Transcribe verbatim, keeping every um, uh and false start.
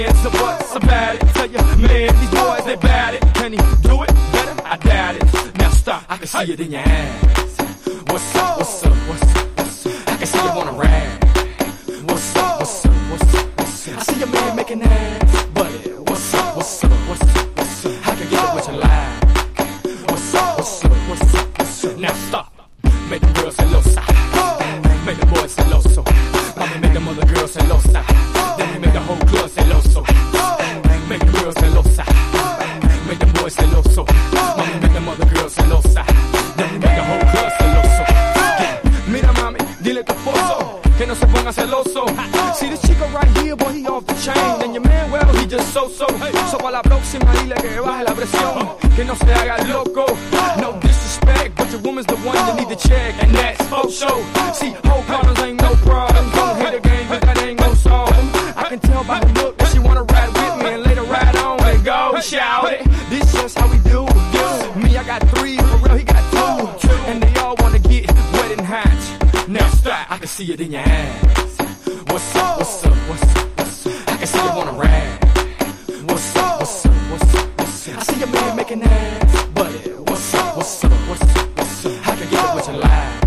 So what's about it? Tell you, man, these boys, they bad it. Can he do it better? I doubt it. Now stop, I can see it in your ass. What's up, what's up, what's up, what's up? I can see you wanna rap. What's up, what's up, what's up, what's up? I see your man making ass. But what's up, what's up, what's up, what's up? I can get it with your life. What's up, what's up, what's up, what's up? Now stop, make the girls celosa. Make the boys celoso. Mommy make them other girls celosa. Then we make the whole club celoso. Make the girls celosa. Make the boys celoso. Mommy make them other girls celosa. Then we make the whole club celoso. Mira mami, dile a tu esposo que no se ponga celoso. See this chico right here, boy, he off the chain. And your man, well, he just so-so. So a la próxima dile que baje la presión, que no se haga loco. No disrespect, but your woman's the one that need to check. And that's for sure. See, whole partners ain't no problem. Don't hate the game, but that ain't no song. I can tell by the look that she wanna ride with me and later ride on and go shout it. This just how we do. Me, I got three, for real, he got two. And they all wanna get wet and hot. Now stop, I can see it in your ass. What's up, what's up, what's up, what's up? I can see you wanna ride. What's up, what's up, what's up, what's up? I see your man making ass. But what's up, what's up, what's up, what's up? I can get it with your life.